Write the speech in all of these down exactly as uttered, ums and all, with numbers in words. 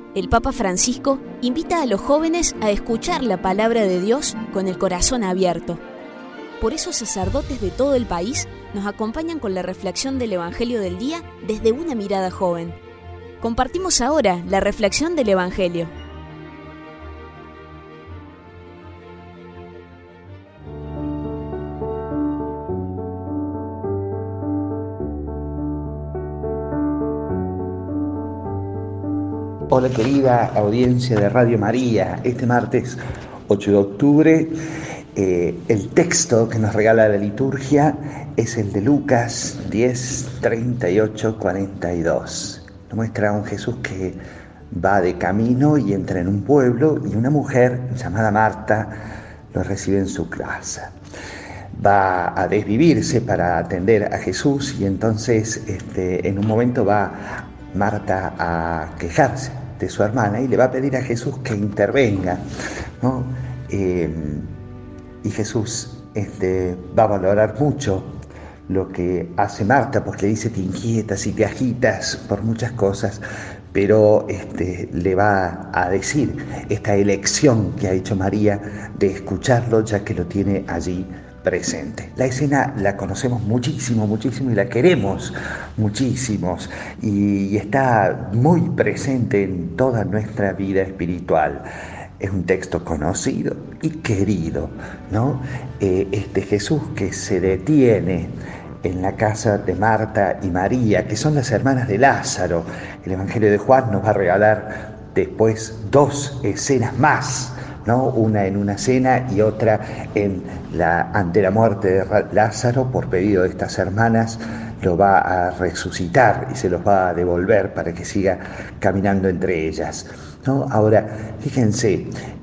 El Papa Francisco invita a los jóvenes a escuchar la palabra de Dios con el corazón abierto. Por eso sacerdotes de todo el país nos acompañan con la reflexión del Evangelio del día desde una mirada joven. Compartimos ahora la reflexión del Evangelio. Hola querida audiencia de Radio María, este martes ocho de octubre eh, el texto que nos regala la liturgia es el de Lucas diez, treinta y ocho, cuarenta y dos. Nos muestra a un Jesús que va de camino y entra en un pueblo y una mujer llamada Marta lo recibe en su casa. Va a desvivirse para atender a Jesús y entonces este, en un momento va Marta a quejarse de su hermana y le va a pedir a Jesús que intervenga, ¿no? Eh, y Jesús este, va a valorar mucho lo que hace Marta, porque le dice: te inquietas y te agitas por muchas cosas, pero este, le va a decir esta elección que ha hecho María de escucharlo, ya que lo tiene allí presente. La escena la conocemos muchísimo, muchísimo y la queremos muchísimos y, y está muy presente en toda nuestra vida espiritual. Es un texto conocido y querido, ¿no? Eh, este Jesús que se detiene en la casa de Marta y María, que son las hermanas de Lázaro. El Evangelio de Juan nos va a regalar después dos escenas más, ¿no? Una en una cena y otra en la, ante la muerte de Lázaro. Por pedido de estas hermanas lo va a resucitar y se los va a devolver para que siga caminando entre ellas, ¿no? Ahora, fíjense,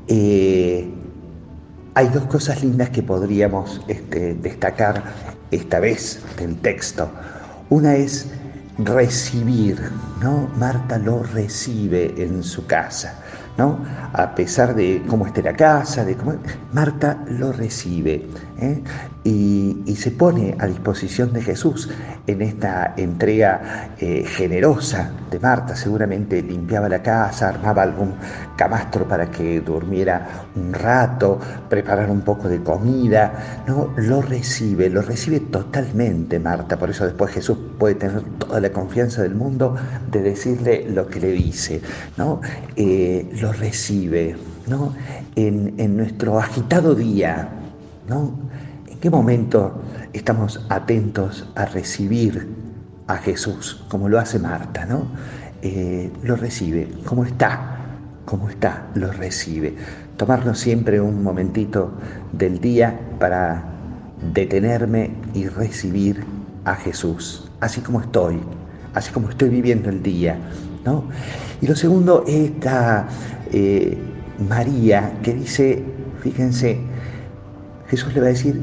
eh, hay dos cosas lindas que podríamos este, destacar esta vez del texto. Una es recibir, ¿no? Marta lo recibe en su casa, ¿no? A pesar de cómo esté la casa, de cómo... Marta lo recibe, ¿eh? y, y se pone a disposición de Jesús en esta entrega eh, generosa de Marta. Seguramente limpiaba la casa, armaba algún camastro para que durmiera un rato, preparar un poco de comida, ¿no? Lo recibe, lo recibe totalmente Marta. Por eso después Jesús puede tener toda la confianza del mundo de decirle lo que le dice, ¿no? Eh, lo recibe, ¿no? En, en nuestro agitado día, ¿no? ¿En qué momento estamos atentos a recibir a Jesús, como lo hace Marta, ¿no? Eh, lo recibe, ¿cómo está? ¿Cómo está? Lo recibe. Tomarnos siempre un momentito del día para detenerme y recibir a Jesús, así como estoy, así como estoy viviendo el día, ¿no? Y lo segundo es esta eh, María que dice, fíjense, Jesús le va a decir: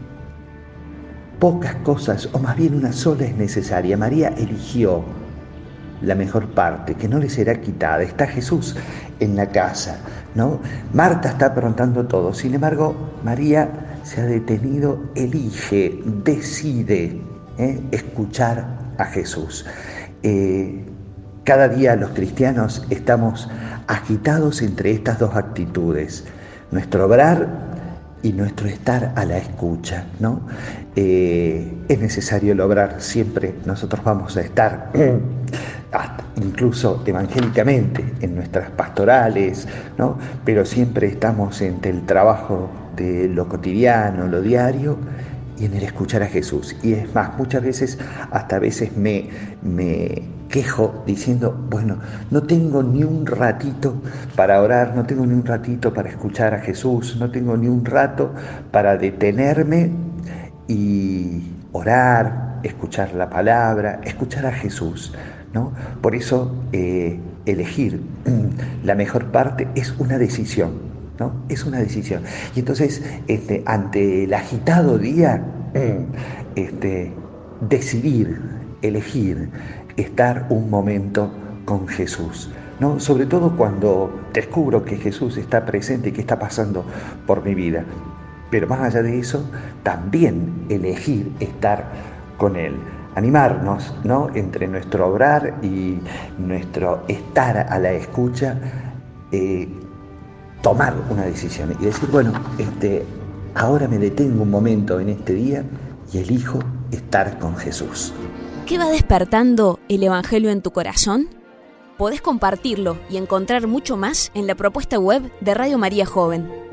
pocas cosas, o más bien una sola es necesaria. María eligió la mejor parte, que no le será quitada. Está Jesús en la casa, ¿no? Marta está aprontando todo, sin embargo, María se ha detenido, elige, decide ¿eh? escuchar a Jesús. Eh, cada día los cristianos estamos agitados entre estas dos actitudes, nuestro obrar y nuestro estar a la escucha, ¿no? Eh, es necesario lograr siempre, nosotros vamos a estar, hasta incluso evangélicamente, en nuestras pastorales, ¿no? Pero siempre estamos entre el trabajo de lo cotidiano, lo diario, y en el escuchar a Jesús. Y es más, muchas veces, hasta a veces me, me quejo diciendo, bueno, no tengo ni un ratito para orar, no tengo ni un ratito para escuchar a Jesús, no tengo ni un rato para detenerme y orar, escuchar la palabra, escuchar a Jesús, ¿no? Por eso eh, elegir la mejor parte es una decisión, ¿no? Es una decisión. Y entonces, este, ante el agitado día, este, decidir, elegir, estar un momento con Jesús, ¿no? Sobre todo cuando descubro que Jesús está presente y que está pasando por mi vida. Pero más allá de eso, también elegir estar con Él. animarnos, ¿no? Entre nuestro obrar y nuestro estar a la escucha, eh, tomar una decisión y decir, bueno, este, ahora me detengo un momento en este día y elijo estar con Jesús. ¿Qué va despertando el Evangelio en tu corazón? Podés compartirlo y encontrar mucho más en la propuesta web de Radio María Joven.